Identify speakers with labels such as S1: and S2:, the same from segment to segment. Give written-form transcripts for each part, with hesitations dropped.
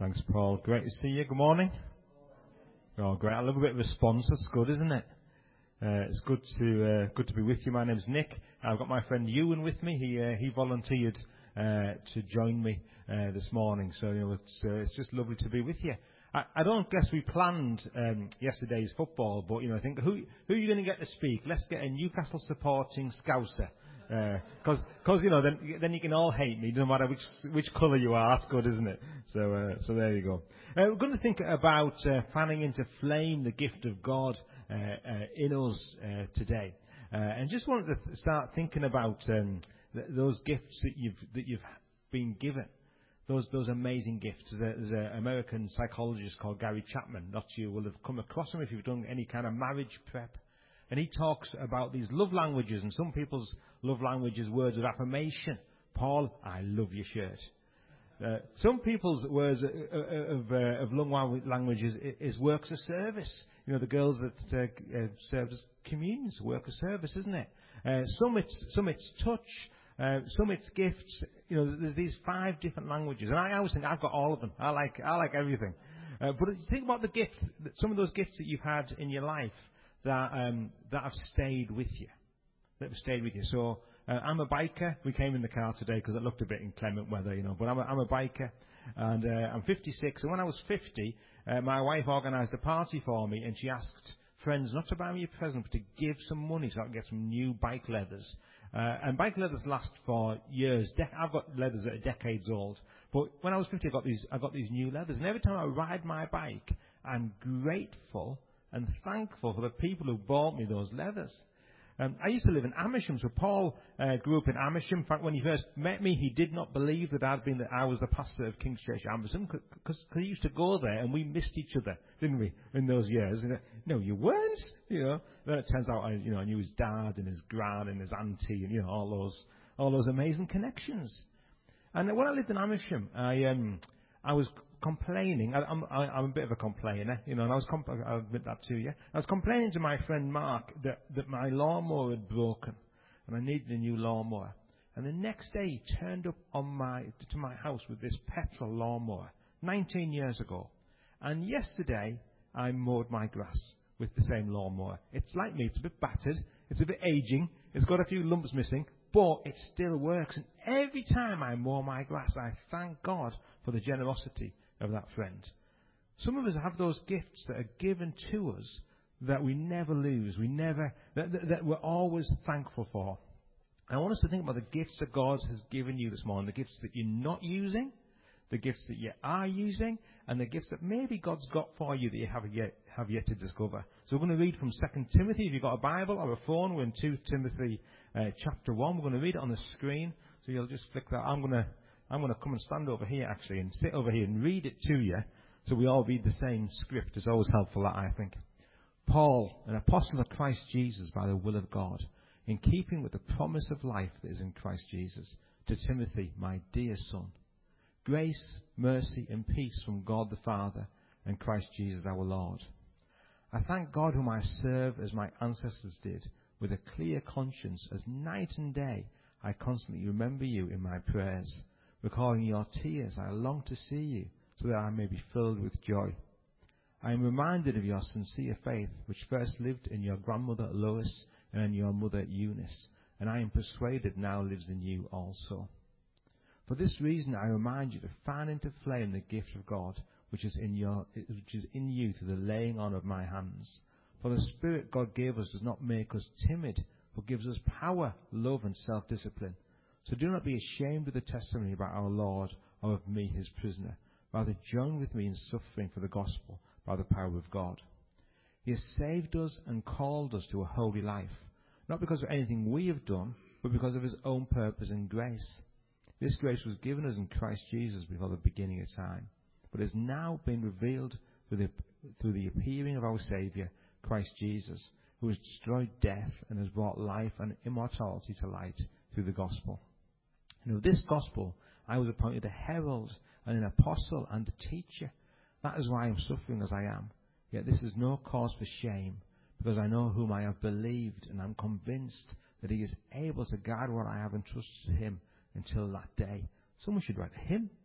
S1: Thanks, Paul. Great to see you. Good morning. Oh, great. I love a bit of response. That's good, isn't it? It's good to be with you. My name's Nick. I've got my friend Ewan with me. He volunteered to join me this morning. So it's just lovely to be with you. I don't guess we planned yesterday's football, but I think who are you going to get to speak? Let's get a Newcastle supporting Scouser. Because then you can all hate me, no matter which colour you are. That's good, isn't it? So there you go. We're going to think about fanning into flame the gift of God in us today, and just wanted to start thinking about those gifts that you've been given. Those amazing gifts. There's an American psychologist called Gary Chapman. Not you will have come across him if you've done any kind of marriage prep. And he talks about these love languages, and some people's love language is words of affirmation. Paul, I love your shirt. Some people's words of love language is works of service. The girls that served as communions, work of service, isn't it? Some it's touch, some it's gifts. There's these 5 different languages, and I always think I've got all of them. I like everything. But think about the gifts, some of those gifts that you've had in your life that have stayed with you. So I'm a biker. We came in the car today because it looked a bit inclement weather, But I'm a biker, and I'm 56. And when I was 50, my wife organised a party for me, and she asked friends not to buy me a present, but to give some money so I could get some new bike leathers. And bike leathers last for years. I've got leathers that are decades old. But when I was 50, I got these new leathers. And every time I ride my bike, I'm grateful and thankful for the people who bought me those leathers. I used to live in Amersham, so Paul grew up in Amersham. In fact, when he first met me, he did not believe that I was the pastor of King's Church Amersham, because he used to go there and we missed each other, didn't we, in those years? And no, you weren't, Then it turns out I knew his dad and his gran and his auntie and all those amazing connections. And when I lived in Amersham, I was complaining. I'm a bit of a complainer, and I'll admit that to you. I was complaining to my friend Mark that my lawnmower had broken, and I needed a new lawnmower. And the next day, he turned up to my house with this petrol lawnmower, 19 years ago. And yesterday, I mowed my grass with the same lawnmower. It's like me. It's a bit battered. It's a bit aging. It's got a few lumps missing, but it still works. And every time I mow my grass, I thank God for the generosity of that friend. Some of us have those gifts that are given to us that we never lose. That we're always thankful for. I want us to think about the gifts that God has given you this morning, the gifts that you're not using, the gifts that you are using, and the gifts that maybe God's got for you that you have yet to discover. So we're going to read from 2 Timothy. If you've got a Bible or a phone, we're in 2 Timothy chapter 1. We're going to read it on the screen, so you'll just flick that. I'm going to come and stand over here, actually, and sit over here and read it to you, so we all read the same script. It's always helpful, that, I think. Paul, an apostle of Christ Jesus by the will of God, in keeping with the promise of life that is in Christ Jesus, to Timothy, my dear son. Grace, mercy, and peace from God the Father and Christ Jesus our Lord. I thank God whom I serve as my ancestors did, with a clear conscience, as night and day I constantly remember you in my prayers. Recalling your tears, I long to see you, so that I may be filled with joy. I am reminded of your sincere faith, which first lived in your grandmother Lois and in your mother Eunice, and I am persuaded now lives in you also. For this reason I remind you to fan into flame the gift of God, which is in you through the laying on of my hands. For the Spirit God gave us does not make us timid, but gives us power, love, and self-discipline. So do not be ashamed of the testimony about our Lord or of me, his prisoner. Rather, join with me in suffering for the gospel by the power of God. He has saved us and called us to a holy life, not because of anything we have done, but because of his own purpose and grace. This grace was given us in Christ Jesus before the beginning of time, but has now been revealed through the appearing of our Saviour, Christ Jesus, who has destroyed death and has brought life and immortality to light through the gospel. And of this gospel I was appointed a herald and an apostle and a teacher. That is why I am suffering as I am. Yet this is no cause for shame, because I know whom I have believed, and am convinced that he is able to guard what I have entrusted to him until that day. Someone should write a hymn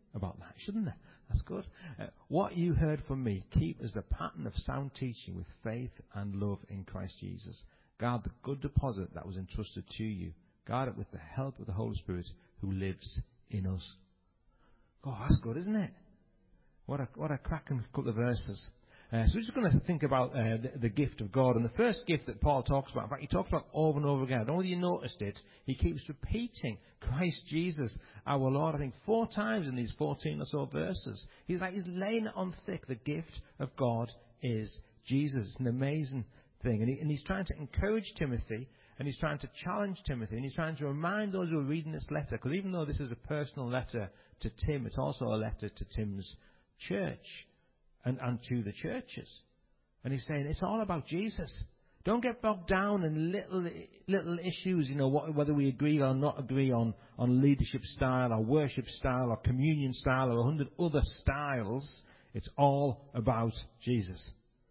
S1: about that, shouldn't there? That's good. What you heard from me, keep as the pattern of sound teaching with faith and love in Christ Jesus. Guard the good deposit that was entrusted to you. Guard it with the help of the Holy Spirit who lives in us. Oh, that's good, isn't it? What a cracking couple of verses. So we're just going to think about the gift of God. And the first gift that Paul talks about, in fact, he talks about over and over again. I don't know whether you noticed it. He keeps repeating Christ Jesus, our Lord, I think 4 times in these 14 or so verses. He's laying it on thick. The gift of God is Jesus. It's an amazing thing. And he's trying to encourage Timothy, and he's trying to challenge Timothy, and he's trying to remind those who are reading this letter, because even though this is a personal letter to Tim, it's also a letter to Tim's church. And to the churches. And he's saying it's all about Jesus. Don't get bogged down in little issues, whether we agree or not agree on leadership style or worship style or communion style or 100 other styles. It's all about Jesus.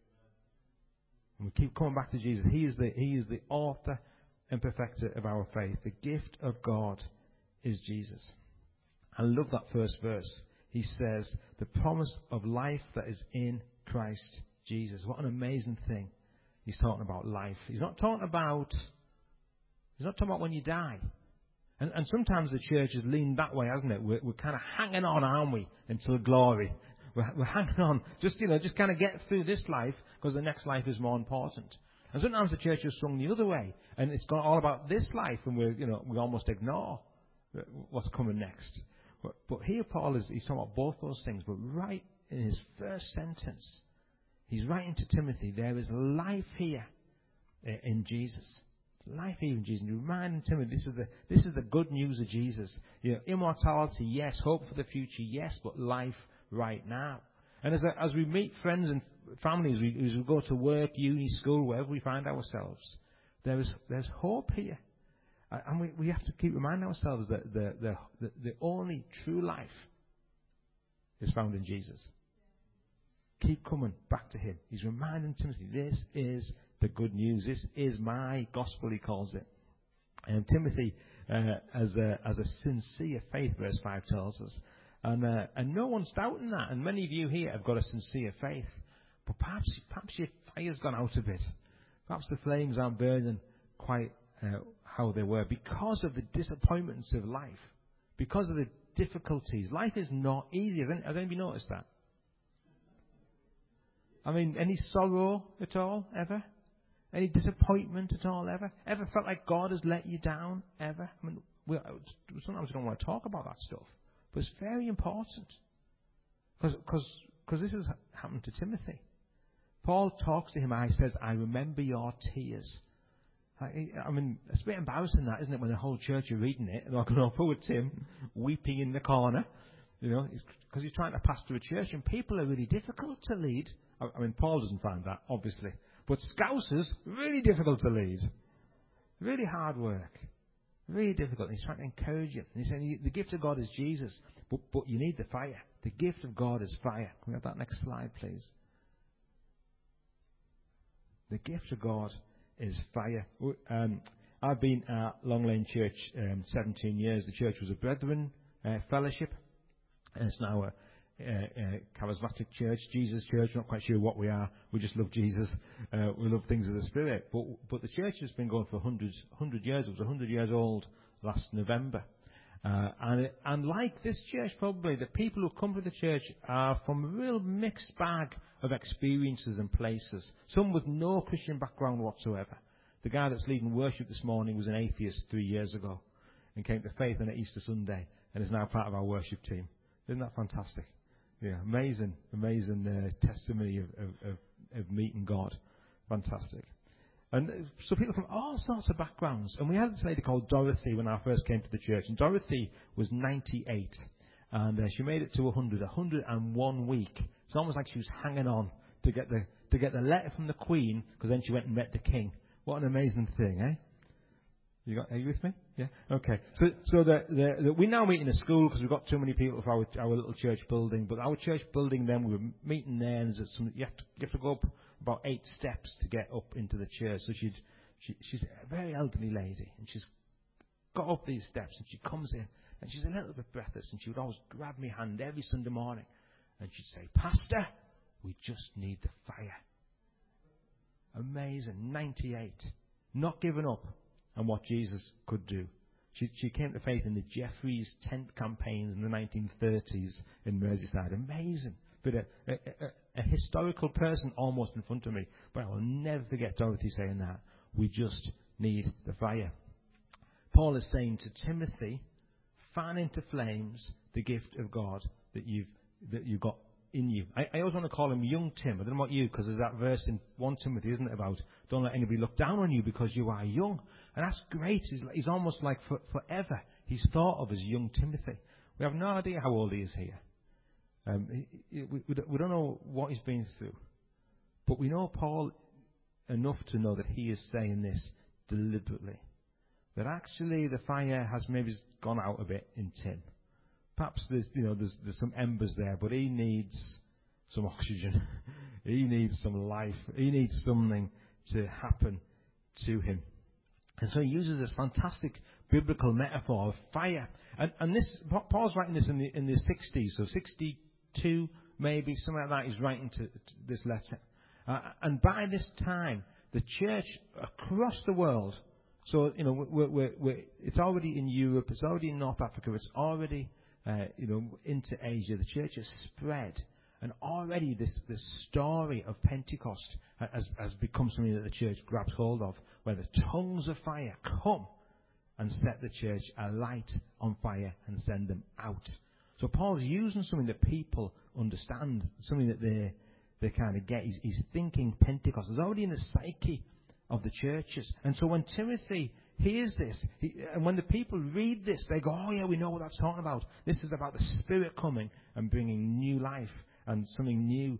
S1: And we keep coming back to Jesus. He is the author and perfecter of our faith. The gift of God is Jesus. I love that first verse. He says, the promise of life that is in Christ Jesus. What an amazing thing. He's talking about life. He's not talking about when you die. And sometimes the church has leaned that way, hasn't it? We're kind of hanging on, aren't we, until glory. We're hanging on, just kind of get through this life, because the next life is more important. And sometimes the church has swung the other way, and it's gone all about this life, and we almost ignore what's coming next. But here Paul he's talking about both those things. But right in his first sentence, he's writing to Timothy, there is life here in Jesus. Life here in Jesus. And he's reminding Timothy, this is the good news of Jesus. Immortality, yes. Hope for the future, yes. But life right now. And as we meet friends and families, as we go to work, uni, school, wherever we find ourselves, there's hope here. And we have to keep reminding ourselves that the only true life is found in Jesus. Keep coming back to him. He's reminding Timothy, this is the good news. This is my gospel, he calls it. And Timothy, as a sincere faith, verse 5 tells us. And no one's doubting that. And many of you here have got a sincere faith. But perhaps your fire's gone out a bit. Perhaps the flames aren't burning quite how they were, because of the disappointments of life, because of the difficulties. Life is not easy. Has anybody noticed that? I mean, any sorrow at all, ever? Any disappointment at all, ever? Ever felt like God has let you down, ever? I mean, sometimes we don't want to talk about that stuff, but it's very important, because this has happened to Timothy. Paul talks to him and he says, I remember your tears. I mean, it's a bit embarrassing, that, isn't it, when the whole church are reading it and they're going over with Tim, weeping in the corner, because he's trying to pastor a church, and people are really difficult to lead. I mean, Paul doesn't find that, obviously, but Scousers, really difficult to lead. Really hard work. Really difficult. And he's trying to encourage you. And he's saying, the gift of God is Jesus, but you need the fire. The gift of God is fire. Can we have that next slide, please? The gift of God is fire. I've been at Long Lane Church 17 years. The church was a Brethren fellowship, and it's now a charismatic church, Jesus Church. Not quite sure what we are. We just love Jesus. We love things of the Spirit. But the church has been going for 100 years. It was 100 years old last November. And like this church, probably, the people who come to the church are from a real mixed bag of experiences and places. Some with no Christian background whatsoever. The guy that's leading worship this morning was an atheist 3 years ago and came to faith on Easter Sunday and is now part of our worship team. Isn't that fantastic? Yeah, amazing testimony of meeting God. Fantastic. And so people from all sorts of backgrounds. And we had this lady called Dorothy when I first came to the church. And Dorothy was 98. And she made it to 101 week. It's almost like she was hanging on to get the letter from the Queen, because then she went and met the King. What an amazing thing, eh? Are you with me? Yeah? Okay. So we now meet in a school because we've got too many people for our little church building. But our church building, then we were meeting there, and you have to go up about 8 steps to get up into the church. So she's a very elderly lady, and she's got up these steps, and she comes in, And she's a little bit breathless, and she would always grab my hand every Sunday morning, and she'd say, Pastor, we just need the fire. Amazing. 98. Not giving up on what Jesus could do. She came to faith in the Jeffreys tent campaigns in the 1930s in Merseyside. Amazing. But a historical person almost in front of me. But I will never forget Dorothy saying that. We just need the fire. Paul is saying to Timothy, fan into flames the gift of God that you've got in you. I always want to call him young Tim. I don't know about you, because there's that verse in 1 Timothy, isn't it, about don't let anybody look down on you because you are young. And that's great. He's almost like forever he's thought of as young Timothy. We have no idea how old he is here. We don't know what he's been through. But we know Paul enough to know that he is saying this deliberately. That actually the fire has maybe gone out a bit in Tim. Perhaps there's some embers there, but he needs some oxygen. He needs some life. He needs something to happen to him. And so he uses this fantastic biblical metaphor of fire. And this, Paul's writing this in the 60s, so 62 maybe, something like that. He's writing to this letter. And by this time, the church across the world, so it's already in Europe, it's already in North Africa, it's already into Asia. The church has spread, and already this story of Pentecost has become something that the church grabs hold of, where the tongues of fire come and set the church alight on fire and send them out. So Paul's using something that people understand, something that they kind of get. He's thinking Pentecost. It's already in the psyche of the churches. And so when Timothy hears this, and when the people read this, they go, oh yeah, we know what that's talking about. This is about the Spirit coming and bringing new life and something new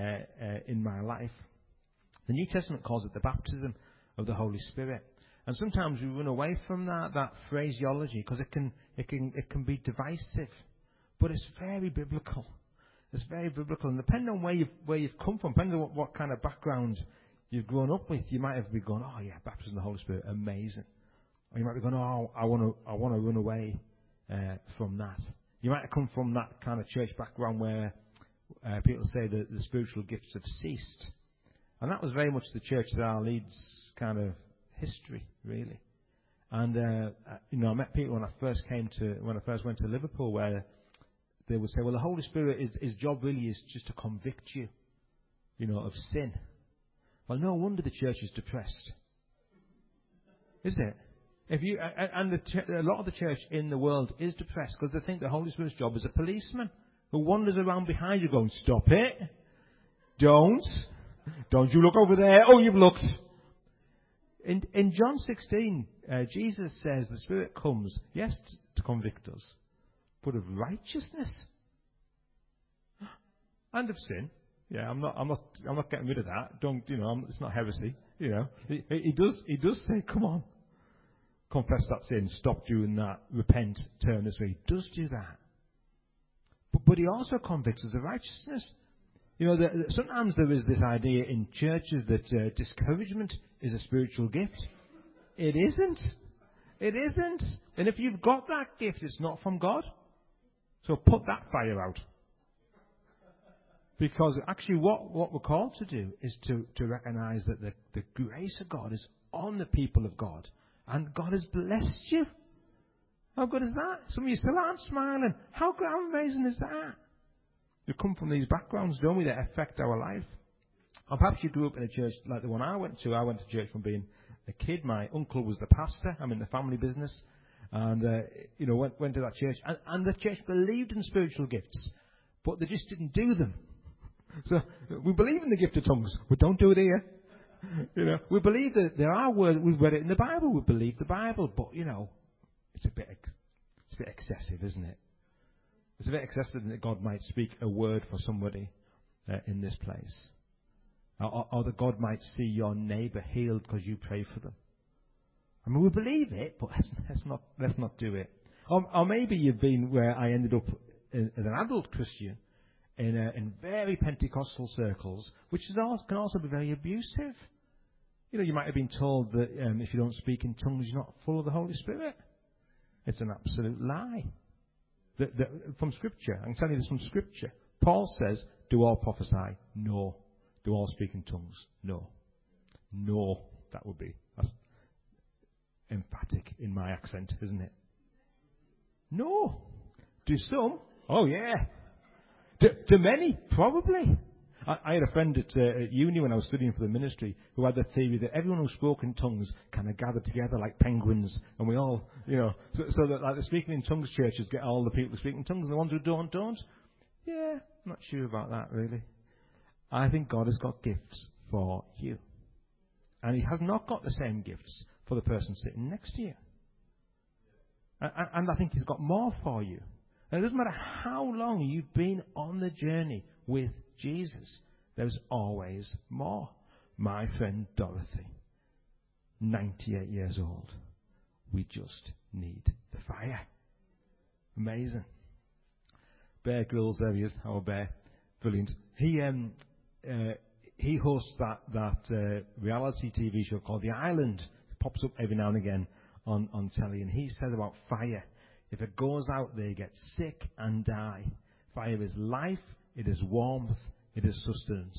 S1: in my life. The New Testament calls it the baptism of the Holy Spirit. And sometimes we run away from that phraseology because it can be divisive. But it's very biblical. It's very biblical. And depending on where you've come from, depending on what kind of background you've grown up with, you might have been going, oh yeah, baptism of the Holy Spirit, amazing. Or you might be going, oh, I want to run away from that. You might have come from that kind of church background where people say that the spiritual gifts have ceased. And that was very much the church that our Leeds kind of history, really. And I met people when I first went to Liverpool, where they would say, well, the Holy Spirit, his job really is just to convict you, of sin. Well, no wonder the church is depressed, is it? A lot of the church in the world is depressed because they think the Holy Spirit's job is a policeman who wanders around behind you going, stop it. Don't you look over there. Oh, you've looked. In John 16, Jesus says the Spirit comes, yes, to convict us, but of righteousness and of sin. Yeah, I'm not getting rid of that. It's not heresy. He does say, come on, confess that sin, stop doing that, repent, turn this way. He does do that. But he also convicts us of righteousness. Sometimes there is this idea in churches that discouragement is a spiritual gift. It isn't. It isn't. And if you've got that gift, it's not from God. So put that fire out. Because actually what we're called to do is to recognize that the grace of God is on the people of God. And God has blessed you. How good is that? Some of you still aren't smiling. How amazing is that? We come from these backgrounds, don't we, that affect our life. Or perhaps you grew up in a church like the one I went to. I went to church from being a kid. My uncle was the pastor. I'm in the family business. And, went to that church. And the church believed in spiritual gifts. But they just didn't do them. So we believe in the gift of tongues, but don't do it here. We believe that there are words. We've read it in the Bible. We believe the Bible, but it's a bit excessive, isn't it? It's a bit excessive that God might speak a word for somebody in this place, or that God might see your neighbour healed because you pray for them. I mean, we believe it, but let's not do it. Or maybe you've been where I ended up as an adult Christian. In very Pentecostal circles, which can also be very abusive. You might have been told that if you don't speak in tongues, you're not full of the Holy Spirit. It's an absolute lie. From Scripture, I can tell you this from Scripture. Paul says, do all prophesy? No. Do all speak in tongues? No. No, that would be. That's emphatic in my accent, isn't it? No. Do some? Oh, yeah. Do many? Probably. I had a friend at uni when I was studying for the ministry who had the theory that everyone who spoke in tongues kind of gathered together like penguins, and we all, so that like the speaking in tongues churches get all the people who speak in tongues, and the ones who don't. Yeah, I'm not sure about that really. I think God has got gifts for you, and He has not got the same gifts for the person sitting next to you. And I think He's got more for you. And it doesn't matter how long you've been on the journey with Jesus, there's always more. My friend Dorothy, 98 years old. We just need the fire. Amazing. Bear Grylls, there he is, our Bear. Brilliant. He hosts that reality TV show called The Island. It pops up every now and again on telly. And he said about fire, if it goes out, they get sick and die. Fire is life, it is warmth, it is sustenance.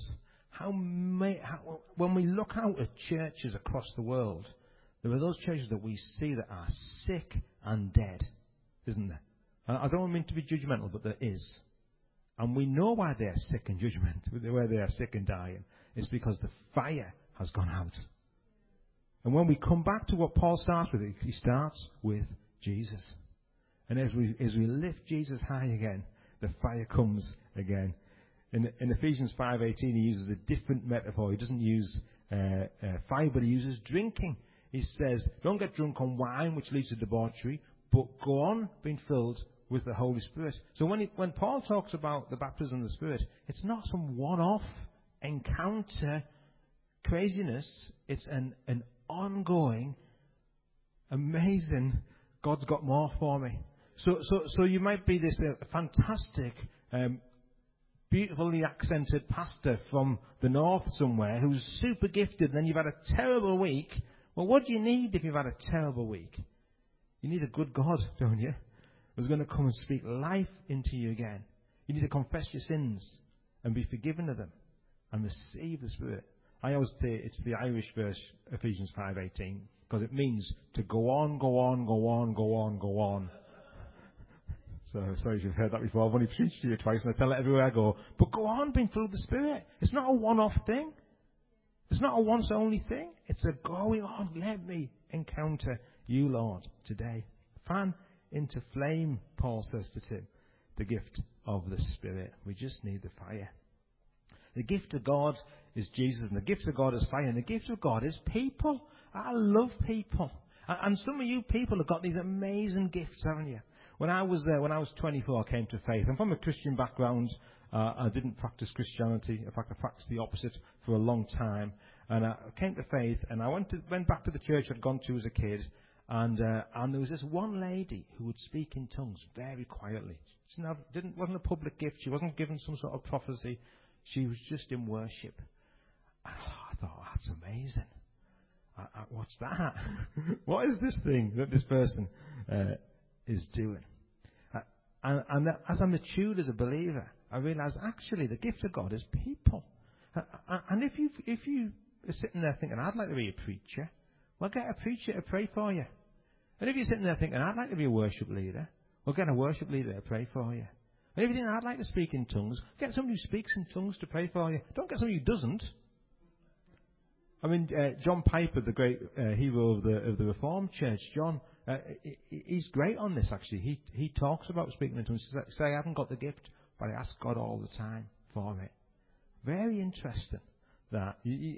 S1: When we look out at churches across the world, there are those churches that we see that are sick and dead, isn't there? And I don't mean to be judgmental, but there is. And we know why they are sick and judgmental, why they are sick and dying. It's because the fire has gone out. And when we come back to what Paul starts with, he starts with Jesus. And as we lift Jesus high again, the fire comes again. In Ephesians 5:18, he uses a different metaphor. He doesn't use fire, but he uses drinking. He says, don't get drunk on wine, which leads to debauchery, but go on being filled with the Holy Spirit. So when Paul talks about the baptism of the Spirit, it's not some one-off encounter craziness. It's an ongoing, amazing, God's got more for me. So you might be this fantastic, beautifully accented pastor from the north somewhere who's super gifted, and then you've had a terrible week. Well, what do you need if you've had a terrible week? You need a good God, don't you? Who's going to come and speak life into you again. You need to confess your sins and be forgiven of them and receive the Spirit. I always say it's the Irish verse, Ephesians 5:18, because it means to go on, go on, go on, go on, go on. So, sorry if you've heard that before. I've only preached to you twice, and I tell it everywhere I go. But go on being filled with the Spirit. It's not a one-off thing. It's not a once-only thing. It's a going on. Let me encounter you, Lord, today. Fan into flame, Paul says to Tim, the gift of the Spirit. We just need the fire. The gift of God is Jesus, and the gift of God is fire, and the gift of God is people. I love people. And some of you people have got these amazing gifts, haven't you? When I was 24, I came to faith. I'm from a Christian background. I didn't practice Christianity. In fact, I practiced the opposite for a long time. And I came to faith, and I went back to the church I'd gone to as a kid. And there was this one lady who would speak in tongues very quietly. She wasn't a public gift. She wasn't given some sort of prophecy. She was just in worship. I thought, that's amazing. What's that? What is this thing that this person is doing? And as I matured as a believer, I realised actually the gift of God is people. And if you are sitting there thinking, I'd like to be a preacher, well, get a preacher to pray for you. And if you're sitting there thinking, I'd like to be a worship leader, well, get a worship leader to pray for you. And if you think, I'd like to speak in tongues, get somebody who speaks in tongues to pray for you. Don't get somebody who doesn't. I mean, John Piper, the great hero of the Reformed Church, John, he's great on this, actually. He talks about speaking in tongues. He says, I haven't got the gift, but I ask God all the time for it. Very interesting that.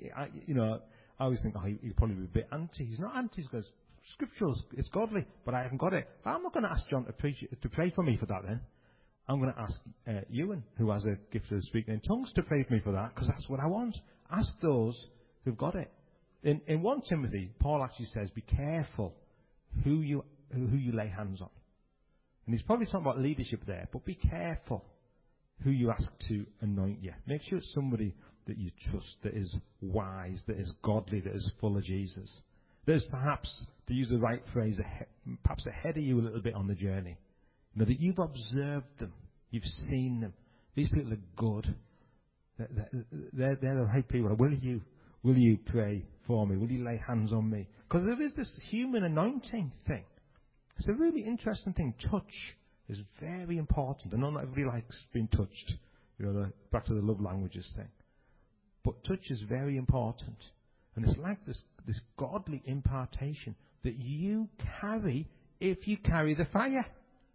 S1: I always think, he'd probably be a bit anti. He's not anti, because scriptural, it's godly, but I haven't got it. I'm not going to ask John to pray for me for that then. I'm going to ask Ewan, who has a gift of speaking in tongues, to pray for me for that, because that's what I want. Ask those who've got it. In 1 Timothy, Paul actually says, be careful who you lay hands on. And he's probably talking about leadership there, but be careful who you ask to anoint you. Make sure it's somebody that you trust, that is wise, that is godly, that is full of Jesus. That is perhaps, to use the right phrase, perhaps ahead of you a little bit on the journey. That you've observed them. You've seen them. These people are good. They're the right people. Will you pray for me? Will you lay hands on me? Because there is this human anointing thing. It's a really interesting thing. Touch is very important. I know not everybody likes being touched. Back to the love languages thing. But touch is very important. And it's like this godly impartation that you carry if you carry the fire.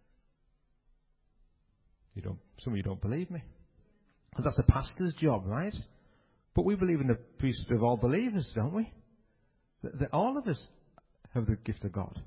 S1: Some of you don't believe me. Because that's the pastor's job, right? But we believe in the priesthood of all believers, don't we? That all of us have the gift of God.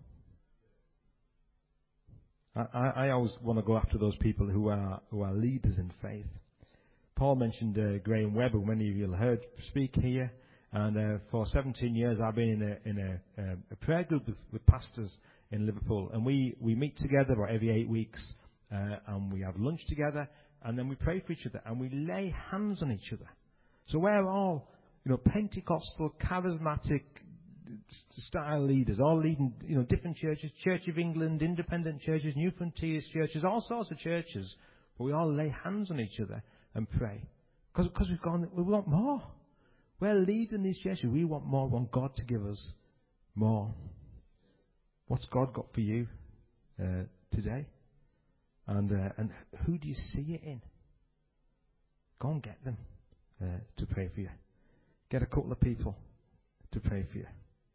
S1: I always want to go after those people who are leaders in faith. Paul mentioned Graham Webber, many of you have heard speak here. And for 17 years I've been in a prayer group with pastors in Liverpool. And we meet together about every 8 weeks. And we have lunch together. And then we pray for each other. And we lay hands on each other. So we're all, Pentecostal, charismatic style leaders, all leading, different churches, Church of England, independent churches, New Frontiers churches, all sorts of churches. But we all lay hands on each other and pray. Because we want more. We're leading these churches. We want more. We want God to give us more. What's God got for you today? And who do you see it in? Go and get them to pray for you. Get a couple of people to pray for you.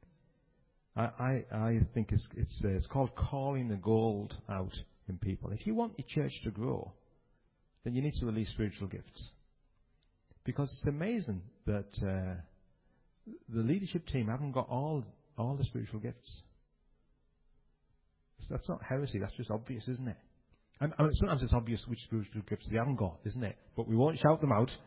S1: I think it's called calling the gold out in people. If you want your church to grow, then you need to release spiritual gifts. Because it's amazing that the leadership team haven't got all the spiritual gifts. So that's not heresy, that's just obvious, isn't it? And sometimes it's obvious which spiritual gifts they haven't got, isn't it? But we won't shout them out.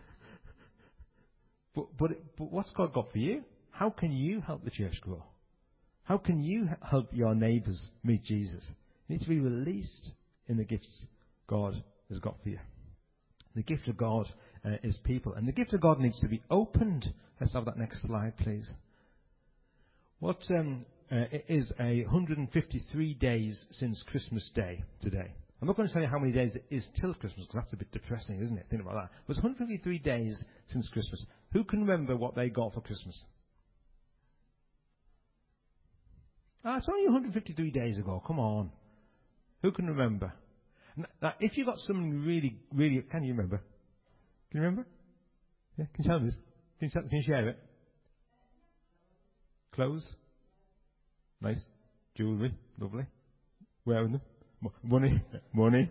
S1: but what's God got for you? How can you help the church grow? How can you help your neighbours meet Jesus? You need to be released in the gifts God has got for you. The gift of God is people. And the gift of God needs to be opened. Let's have that next slide, please. What it is 153 days since Christmas Day today. I'm not going to tell you how many days it is till Christmas, because that's a bit depressing, isn't it? Think about that. But it's 153 days since Christmas. Who can remember what they got for Christmas? It's only 153 days ago. Come on. Who can remember? Now, if you got something really, really... Can you remember? Can you remember? Yeah, can you tell me this? Can you share it? Clothes? Nice. Jewellery? Lovely. Wearing them? Money?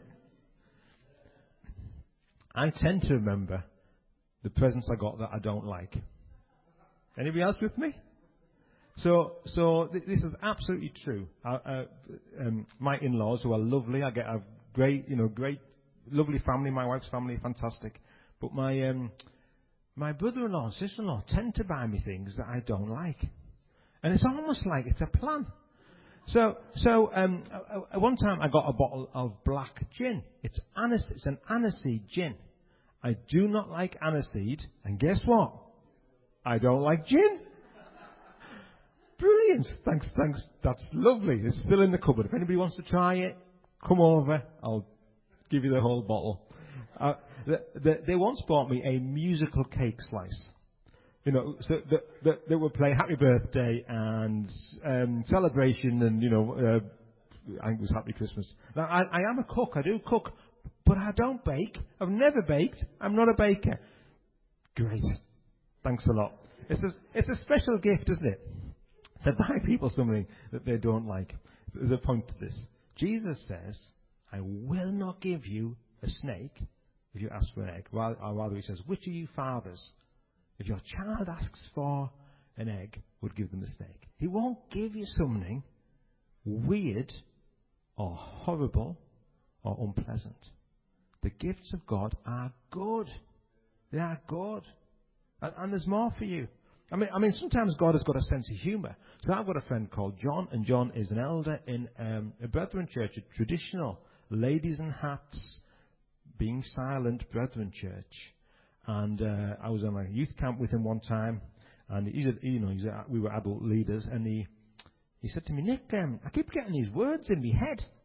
S1: I tend to remember the presents I got that I don't like. Anybody else with me? So this is absolutely true. My in-laws, who are lovely, I get a great, lovely family. My wife's family, fantastic. But my brother-in-law and sister-in-law tend to buy me things that I don't like, and it's almost like it's a plan. So one time I got a bottle of black gin. It's an aniseed gin. I do not like aniseed, and guess what? I don't like gin. Brilliant. Thanks. That's lovely. It's still in the cupboard. If anybody wants to try it, come over. I'll give you the whole bottle. They once bought me a musical cake slice. So they would play Happy Birthday and Celebration and, I think it was Happy Christmas. Now, I am a cook. I do cook. But I don't bake. I've never baked. I'm not a baker. Great. Thanks a lot. It's a special gift, isn't it? To buy people something that they don't like. There's a point to this. Jesus says, I will not give you a snake if you ask for an egg. Or rather, he says, which of you fathers, if your child asks for an egg, would give them a snake? He won't give you something weird or horrible or unpleasant. The gifts of God are good. They are good. And there's more for you. I mean, sometimes God has got a sense of humour. So I've got a friend called John, and John is an elder in a Brethren church, a traditional ladies in hats, being silent Brethren church. And I was on a youth camp with him one time, and we were adult leaders, and he said to me, Nick, I keep getting these words in my head.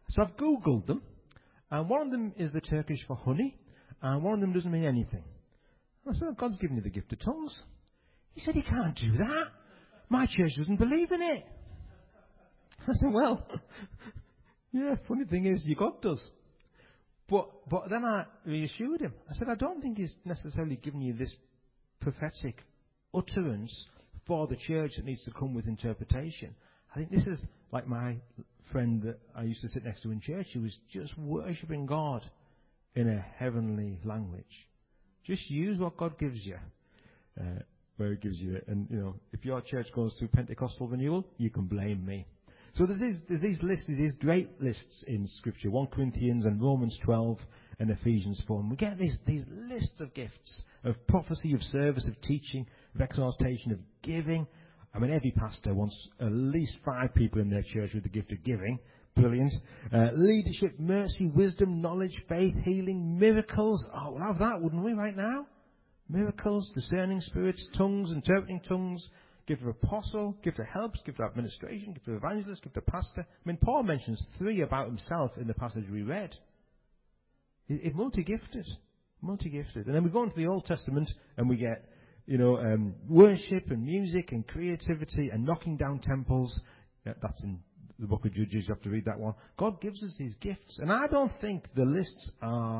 S1: So I've Googled them, and one of them is the Turkish for honey, and one of them doesn't mean anything. I said, God's given you the gift of tongues. He said, you can't do that. My church doesn't believe in it. I said, well, yeah, funny thing is, your God does. But then I reassured him. I said, I don't think he's necessarily given you this prophetic utterance for the church that needs to come with interpretation. I think this is like my friend that I used to sit next to in church, who was just worshipping God in a heavenly language. Just use what God gives you, where He gives you it. And, if your church goes through Pentecostal renewal, you can blame me. So there's these lists, these great lists in Scripture, 1 Corinthians and Romans 12 and Ephesians 4. And we get these lists of gifts, of prophecy, of service, of teaching, of exhortation, of giving. I mean, every pastor wants at least 5 people in their church with the gift of giving. Brilliant. Leadership, mercy, wisdom, knowledge, faith, healing, miracles. Oh, we'll have that, wouldn't we, right now? Miracles, discerning spirits, tongues, interpreting tongues, gift of apostle, gift of helps, gift of administration, gift of evangelist, gift of pastor. I mean, Paul mentions 3 about himself in the passage we read. He's multi-gifted. And then we go into the Old Testament and we get, worship and music and creativity and knocking down temples. Yeah, that's in the book of Judges. You have to read that one. God gives us these gifts. And I don't think the lists are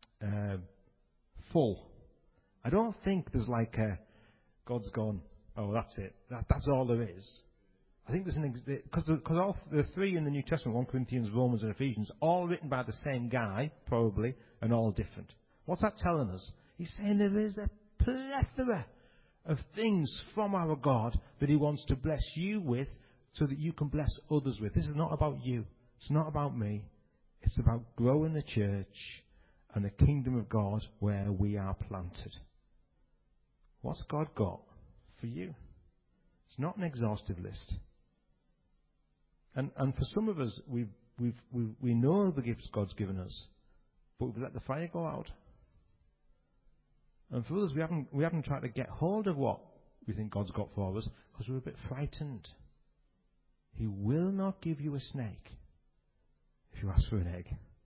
S1: full. I don't think there's like God's gone, oh, that's it. That's all there is. I think there's because all the 3 in the New Testament, 1 Corinthians, Romans and Ephesians, all written by the same guy, probably, and all different. What's that telling us? He's saying there is a plethora of things from our God that He wants to bless you with so that you can bless others with. This is not about you. It's not about me. It's about growing the church and the kingdom of God where we are planted. What's God got for you? It's not an exhaustive list. And for some of us, we know the gifts God's given us, but we've let the fire go out. And for others, we haven't tried to get hold of what we think God's got for us because we're a bit frightened. He will not give you a snake if you ask for an egg.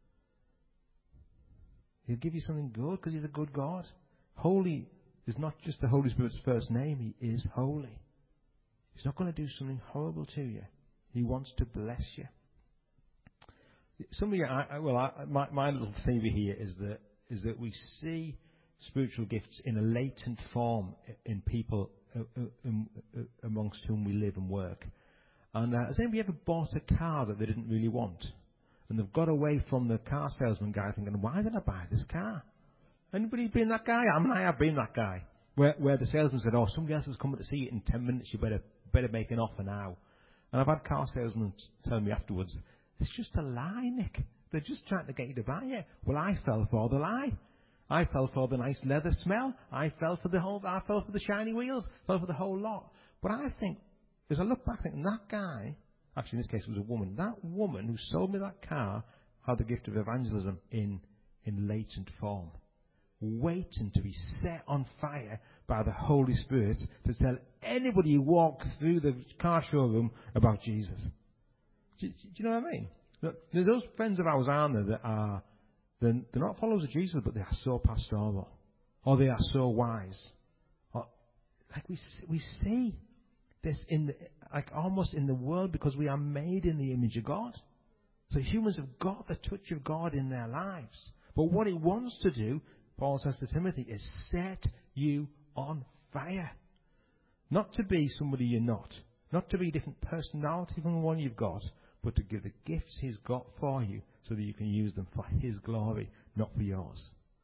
S1: He'll give you something good because He's a good God. Holy is not just the Holy Spirit's first name. He is holy. He's not going to do something horrible to you. He wants to bless you. Some of you, my little theory here is that we see spiritual gifts in a latent form in people amongst whom we live and work. And has anybody ever bought a car that they didn't really want? And they've got away from the car salesman guy thinking, why did I buy this car? Anybody been that guy? I mean, I have been that guy. Where the salesman said, somebody else is coming to see it in 10 minutes, you better make an offer now. And I've had car salesmen tell me afterwards, it's just a lie, Nick. They're just trying to get you to buy it. Well, I fell for the lie. I fell for the nice leather smell. I fell for the shiny wheels. Fell for the whole lot. But I think, as I look back, I think that guy, actually in this case it was a woman, that woman who sold me that car had the gift of evangelism in latent form. Waiting to be set on fire by the Holy Spirit to tell anybody who walked through the car showroom about Jesus. Do you know what I mean? Look, there's those friends of ours, aren't there, that are, they're not followers of Jesus, but they are so pastoral. Or they are so wise. Or, like we see this almost in the world because we are made in the image of God. So humans have got the touch of God in their lives. But what He wants to do, Paul says to Timothy, is set you on fire. Not to be somebody you're not. Not to be a different personality from the one you've got, but to give the gifts He's got for you so that you can use them for His glory, not for yours.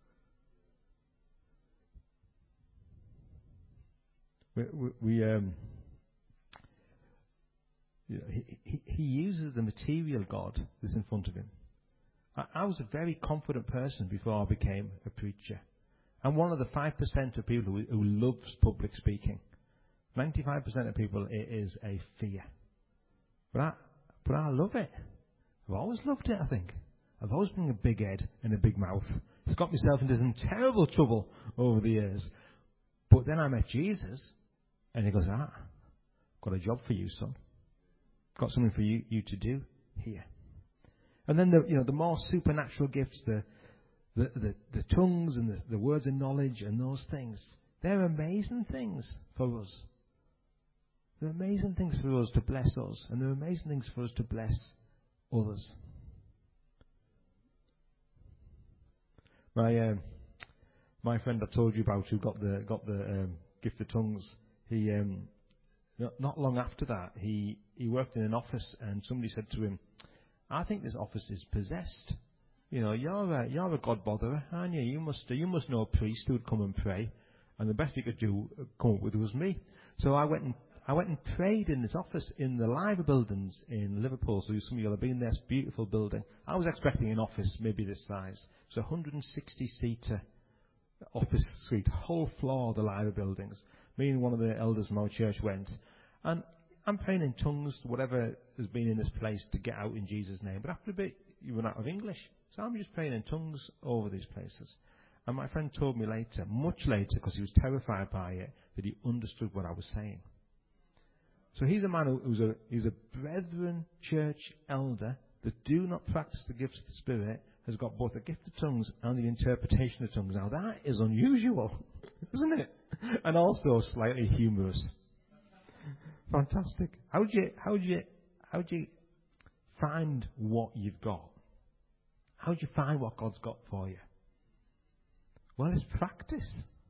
S1: He uses the material God that's in front of Him. I was a very confident person before I became a preacher. I'm one of the 5% of people who loves public speaking. 95% of people, it is a fear. But I love it. I've always loved it, I think. I've always been a big head and a big mouth. It's got myself into some terrible trouble over the years. But then I met Jesus, and He goes, got a job for you, son. Got something for you to do here. And then the more supernatural gifts, the tongues and the words of knowledge and those things, they're amazing things for us. They're amazing things for us to bless us, and they're amazing things for us to bless others. My friend I told you about, who got the gift of tongues, he not long after that he worked in an office, and somebody said to him, "I think this office is possessed. You're a God botherer, aren't you? You must know a priest who would come and pray." And the best he could come up with was me. So I went and prayed in this office in the Liver buildings in Liverpool. So some of you will have been there. It's a beautiful building. I was expecting an office maybe this size. It's a 160-seater office suite, whole floor of the Liver buildings. Me and one of the elders from our church went. And I'm praying in tongues, whatever has been in this place, to get out in Jesus' name. But after a bit, you run out of English. So I'm just praying in tongues over these places. And my friend told me later, much later, because he was terrified by it, that he understood what I was saying. So he's a man he's a brethren church elder that do not practice the gifts of the Spirit, has got both the gift of tongues and the interpretation of tongues. Now that is unusual, isn't it? And also slightly humorous. Fantastic. How do you find what you've got? How do you find what God's got for you? Well, it's practice.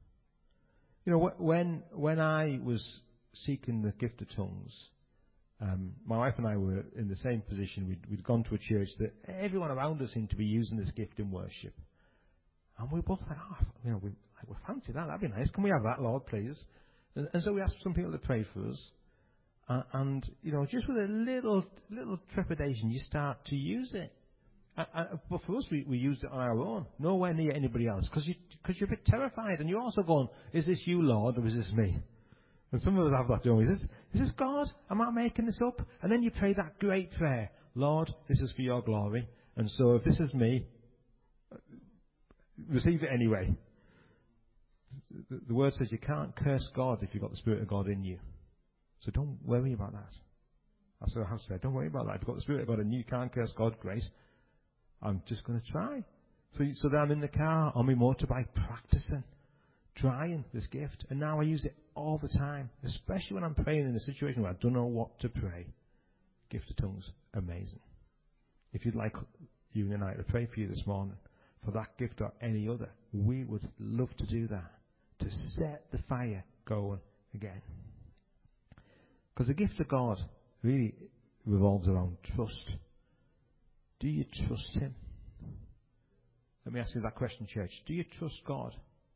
S1: When I was seeking the gift of tongues, my wife and I were in the same position. We'd gone to a church that everyone around us seemed to be using this gift in worship, and we both like, we fancy that. That'd be nice. Can we have that, Lord, please? And so we asked some people to pray for us, and just with a little trepidation, you start to use it. But for us, we used it on our own, nowhere near anybody else, because you're a bit terrified, and you're also going, "Is this you, Lord, or is this me?" And some of us have that, don't we? Is this God? Am I making this up? And then you pray that great prayer, "Lord, this is for your glory, and so if this is me, receive it anyway." The word says you can't curse God if you've got the Spirit of God in you. So don't worry about that. That's what I have said. Don't worry about that. If you've got the Spirit of God in you, you can't curse God. Great. I'm just going to try. So then I'm in the car on my motorbike practicing, trying this gift. And now I use it all the time, especially when I'm praying in a situation where I don't know what to pray. Gift of tongues, amazing. If you'd like you and I to pray for you this morning for that gift or any other, we would love to do that, to set the fire going again. Because the gift of God really revolves around trust. Do you trust Him? Let me ask you that question, church. Do you trust God?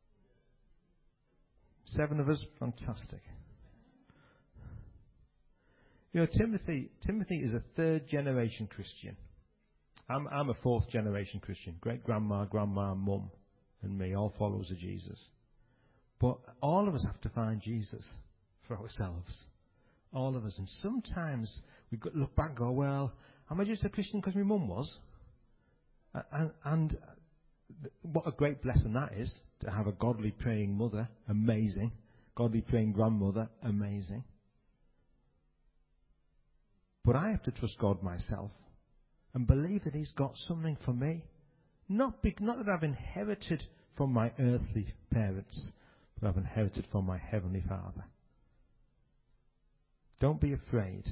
S1: 7 of us? Fantastic. Timothy is a 3rd generation Christian. I'm a 4th generation Christian. Great grandma, mum, and me, all followers of Jesus. But all of us have to find Jesus for ourselves. All of us. And sometimes we look back and go, "Well, am I just a Christian because my mum was?" And what a great blessing that is, to have a godly praying mother. Amazing. Godly praying grandmother. Amazing. But I have to trust God myself and believe that He's got something for me. Not that I've inherited from my earthly parents, but I've inherited from my Heavenly Father. Don't be afraid.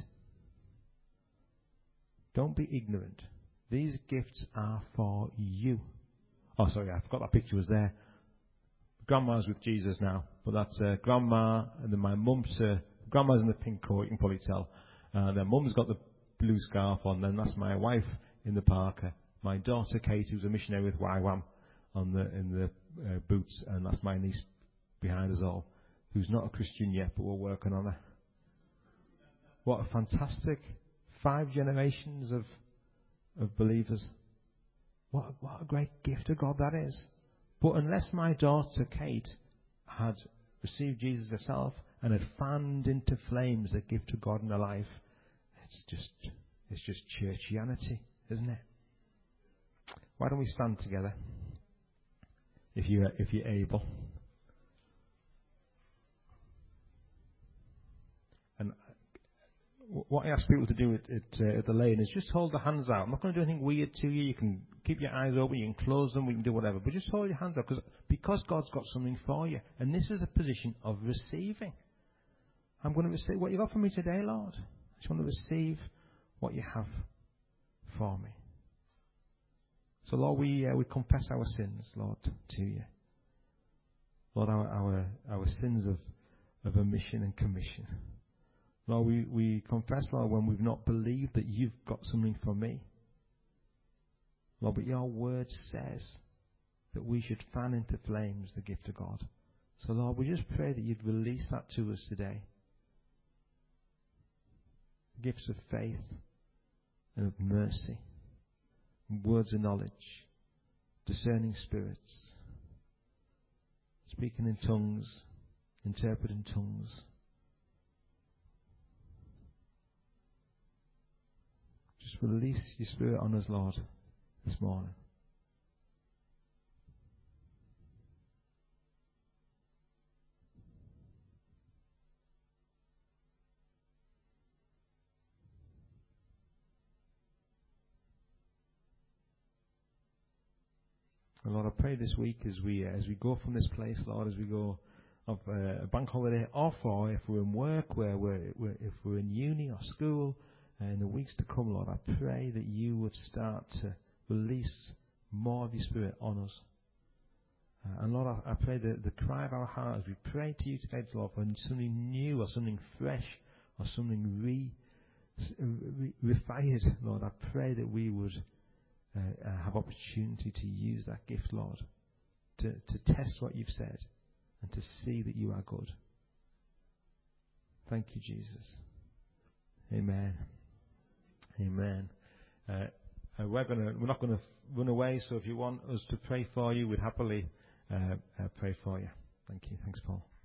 S1: Don't be ignorant. These gifts are for you. Oh, sorry, I forgot that picture was there. Grandma's with Jesus now, but that's Grandma, and then my mum's, Grandma's in the pink coat, you can probably tell. Then Mum's got the blue scarf on, then that's my wife in the parka. My daughter Kate, who's a missionary with YWAM in the boots, and that's my niece behind us all, who's not a Christian yet, but we're working on her. What a fantastic 5 generations of believers. What a great gift of God that is. But unless my daughter Kate had received Jesus herself and had fanned into flames the gift of God in her life, it's just churchianity, isn't it? Why don't we stand together, if you're able? And what I ask people to do at the lane is just hold the hands out. I'm not going to do anything weird to you. You can keep your eyes open, you can close them, we can do whatever. But just hold your hands out because God's got something for you. And this is a position of receiving. I'm going to receive what you got for me today, Lord. I just want to receive what you have for me. So, Lord, we confess our sins, Lord, to you. Lord, our sins of omission and commission. Lord, we confess, Lord, when we've not believed that you've got something for me. Lord, but your word says that we should fan into flames the gift of God. So, Lord, we just pray that you'd release that to us today. Gifts of faith and of mercy, words of knowledge, discerning spirits, speaking in tongues, interpreting tongues. Just release your Spirit on us, Lord, this morning. And Lord, I pray this week as we go from this place, Lord, as we go of a bank holiday off, or if we're in work, if we're in uni or school, in the weeks to come, Lord, I pray that you would start to release more of your Spirit on us. And Lord, I pray that the cry of our heart as we pray to you today, Lord, for something new or something fresh or something refired, Lord, I pray that we would have opportunity to use that gift, Lord, to test what you've said and to see that you are good. Thank you, Jesus. Amen. Amen. We're not going to run away, so if you want us to pray for you, we'd happily pray for you. Thank you. Thanks, Paul.